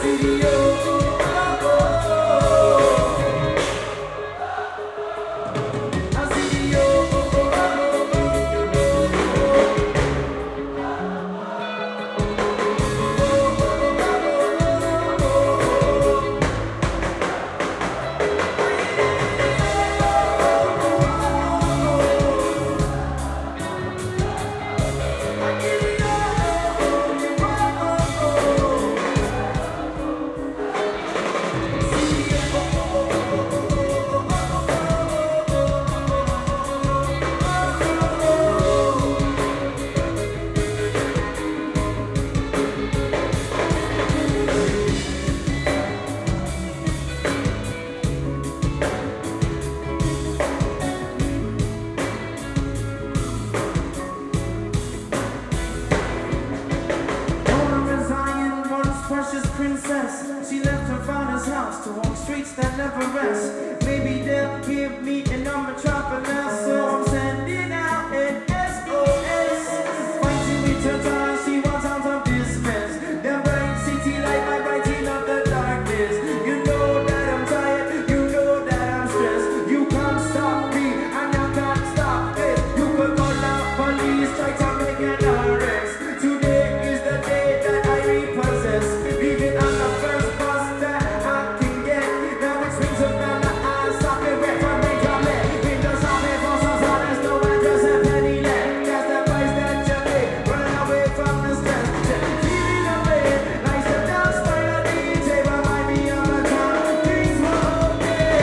She left her father's house to walk streets that never rest. Maybe they'll give me in a metropolis, so I'm sending out an SOS. Fighting with her time, she wants out of this mess. The bright city light, my brighting up the darkness. You know that I'm tired, you know that I'm stressed. You can't stop me, and I can't stop this. You could call out police, try to make an arrest. Today is the day that I repossess. Leaving on the first bus that I can get. Now it swings around the eyes, stop it right from me, come in. Windows off it for some sun, there's no address and penny left. That's the price that you pay, running away from the stress. Feeling away, like the down style of DJ, remind me of the time things were okay.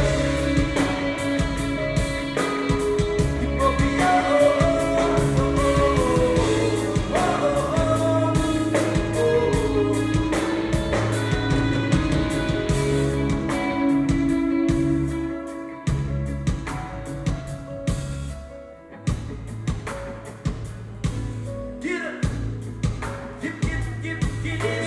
You will be get it. Get it.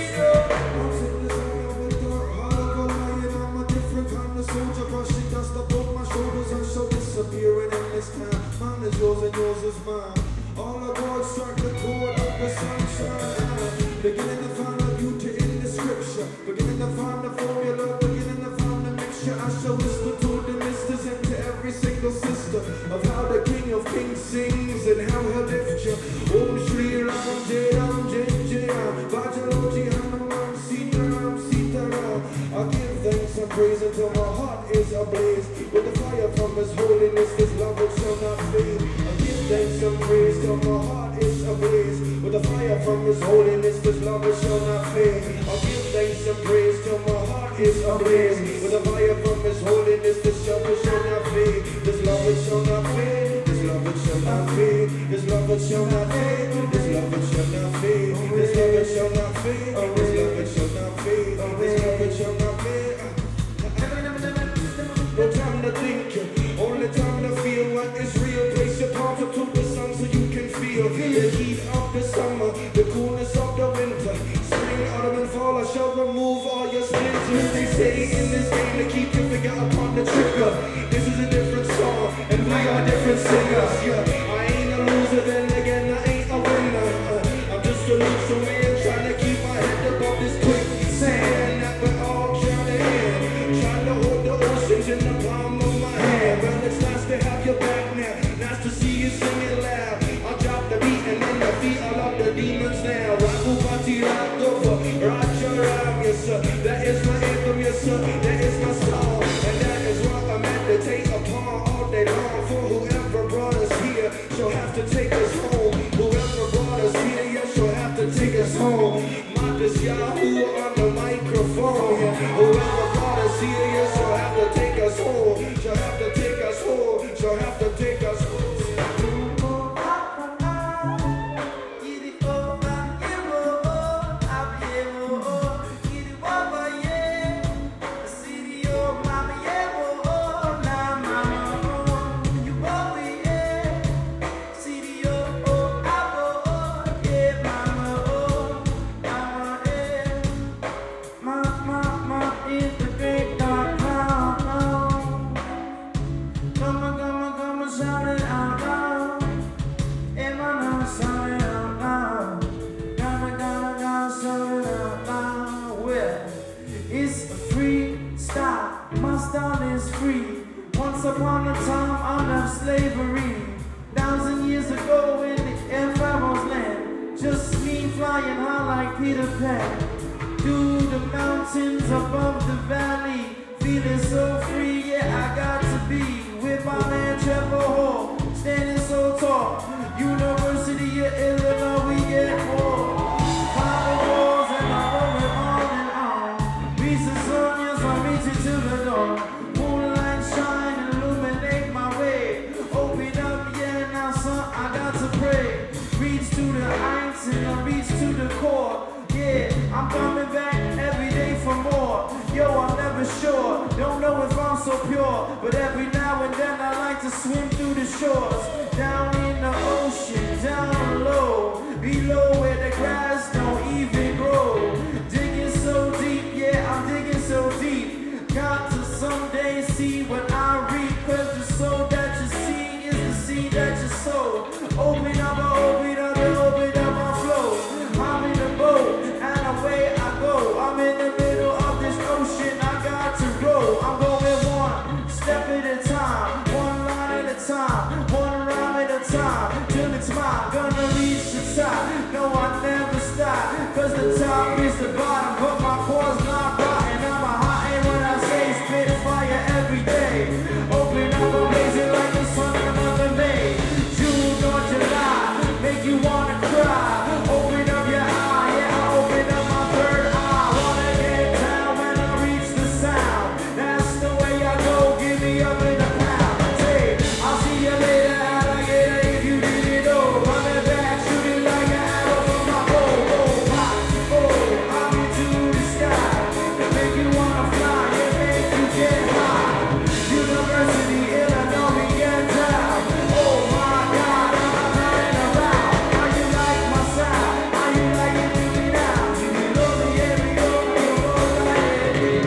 I'm a different kind of soldier, brushing dust above my shoulders and so disappearing in this time. Mine is yours and yours is mine. All aboard, strike the chord of the sunshine. Beginning to find a beauty in the scripture. Beginning to find the formula, beginning to find the mixture. I shall whisper to the misters and to every single sister of how the King of Kings sings and how he'll lift you. Om Shri Ram Jai Ram Jai Jai Ram Vajaloji Hanuman Sita Ram Sita Ram. I give thanks and praise until my heart is ablaze with the fire from His holiness. His love it shall not fade. I give thanks and praise till my heart is ablaze with the fire from His holiness. His love it shall not fade. I give thanks and praise till my heart is ablaze with the fire from His holiness. This love it shall not fade. This love it shall not fade. This love it shall not fade. This love it shall not fade. This love it shall not fade. This love it shall not fade. This love it shall not fade. This love it shall not fade. No time to think, only time to feel what is real. Place your palms up to the sun so you can feel the heat of the summer, the coolness of the winter. Spring, autumn, and fall, I shall remove all your splinters. They say in this game to keep your finger upon the trigger. This is a different song, and we are different singers. Yeah, I ain't a loser, then again I ain't a winner. I'm just a loser man trying to keep my head above this quicksand that we're all drowning in. Trying to hold the oceans in the palm of my hand. Well, it's nice to have you back now. Nice to see you singing loud. I'll drop the beat and then the feet all of the demons now. Rakupati Rakova, Raja Ram, yes sir. That is my anthem, yes sir. That is my song, and that is what I meditate upon all day long. For whoever brought us here shall have to take us home. Whoever brought us here, yes, shall have to take us home. Modest Yahoo on the microphone. Yeah. Whoever brought us here, yes, shall have to take us home. Shall have to take us home. Shall have to take us home. Mama is the great dark cloud. mountains above the valley, feeling so free, yeah, I got to be with my man Trevor Hall, standing so tall. University of Illinois, we get more. Climb the walls and I'm rolling on and on. Reach the sun, yes, I'm reaching to the dawn. Moonlight shine, illuminate my way. Open up, yeah, now son, I got to pray. Reach to the heights and I reach to the core. Yeah, I'm coming back every day for more. Yo, I'm never sure, don't know if I'm so pure, but every now and then I like to swim through the shores. Down in the ocean, down low, below where the grass don't even grow. Digging so deep, yeah, I'm digging so deep. Got to someday see what I reap, cause the soul that you see is the seed that you sow. Open up, open up, open up my flow. I'm in the boat, and away I go. I'm in the middle of this ocean, I got to row. I'm going one step at a time, one line at a time, one rhyme at a time, till it's mine. Gonna reach the top, no, I never stop, cause the top is the bottom, but my core's not rotten. I'm a hot air when I say spit fire every day. Open up, amazing like the sun of another May. June or July, make you wanna cry. Open up your eye, yeah, I open up my third eye. Wanna get down when I reach the sound. That's the way I go, give me up in the pound. Say, I'll see you later, alligator, if you didn't know. Running back, shooting like an arrow from my bow. Oh, pop, oh, I'm into the sky. It make you wanna fly, it make you get high. University, Illinois, we get down. Oh my God, I'm running around. How you like my sound? How you like it to me now? You be lonely every over, you're all like it.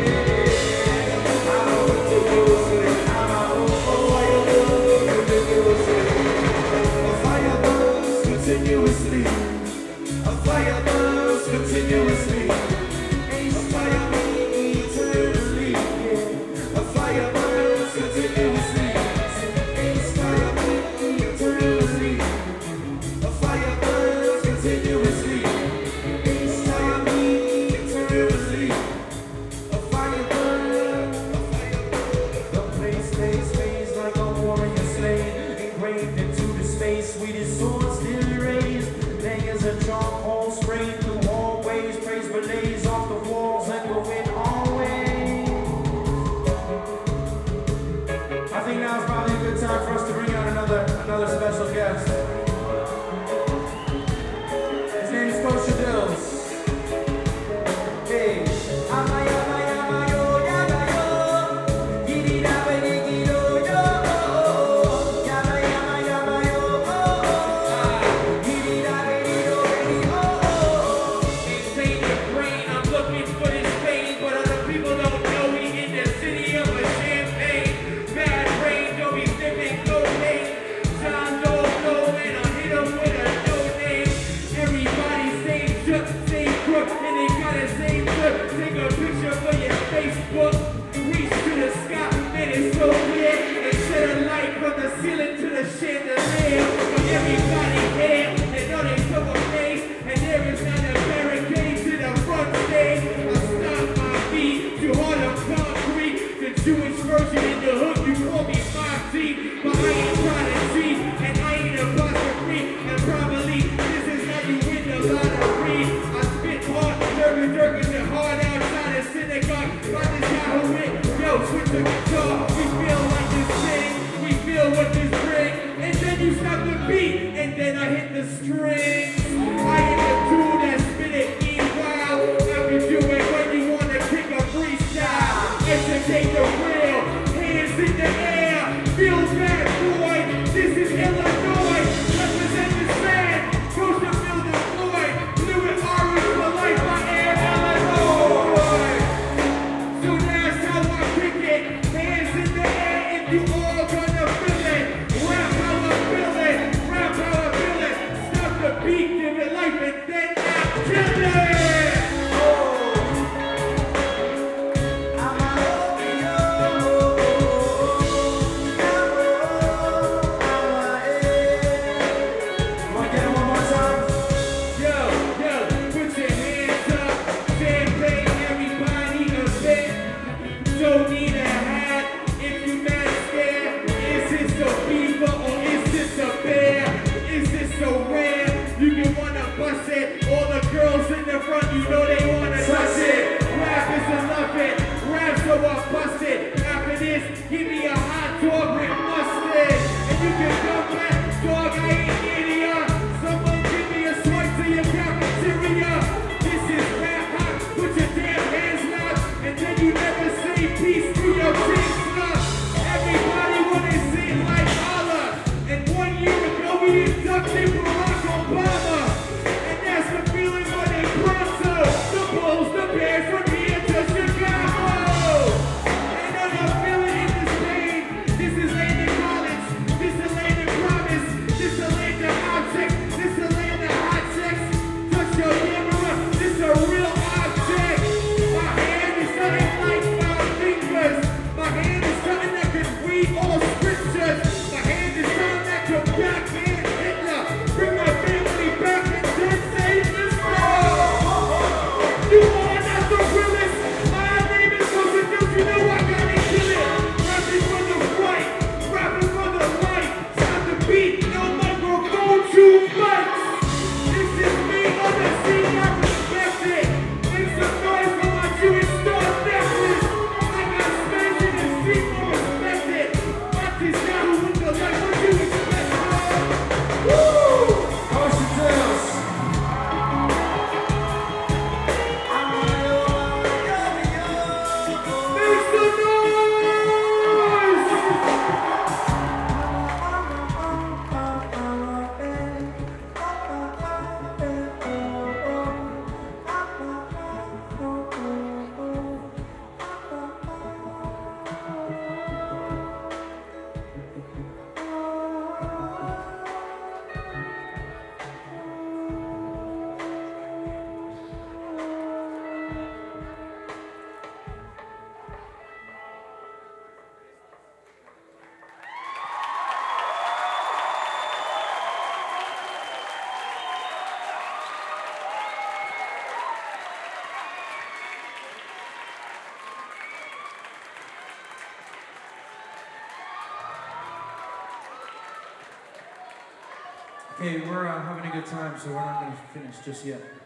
I'm a ridiculously, I'm a fire burns continuously. A fire burns continuously. A fire burns eternally. A fire burns continuously. A fire burns eternally. A fire burns continuously. A fire burns eternally. A fire burns. The place stays phased like a warrior slain, engraved into the space. Sweetest swords still raised. Layers of charcoal sprayed through hallways. Praise relays off the walls and going always. I think now is probably a good time for us to bring out another special guest. His name is Coach Shadills. Hey, ceiling to the chandelier. Everybody here, they know they took a face, and there is not a barricade to the front stage. I stop my feet to hard of concrete. The Jewish version in the hood, you call me 5G, but I ain't trying to cheat, and I ain't apostrophe, and probably this is how you win the lottery. I spit hard, dirty, and hard outside the synagogue. By this guy you know they wanna touch it. Rap is a love it, rap so I bust it. After this, give me a hot dog with mustard. And you can come back, dog, I ain't idiot. Someone give me a swipe to your cafeteria. This is rap hot, put your damn hands up. And then you never say peace to your chin slug. Everybody wanna sing like Allah. And 1 year ago we inducted Barack Obama. And that's the feeling when they pronto. The Bulls, the Bears from here to Chicago. And I'm feeling in this pain. This is Landon College. This is Landon Promise. This is Landon Object. This is Landon Hot Sex. Touch your camera. This is a real object. My hand is something like 5 fingers. My hand is something that can read all scriptures. My hand is something that can backhand Hitler. Bring my family back and then save this world. You are not the realest. My name is Joseph Duke. You know I gotta kill it. Rapping for the right, rapping for the light. Time to beat, no microphone, too much. This is me on the scene, I respect it. Make some noise for my Jewish star necklace. I got space in the seat for respected. Not this guy who with the light, what you expect, man? Woo! Ocean Tales. Make some noise! Okay, we're having a good time, so we're not going to finish just yet.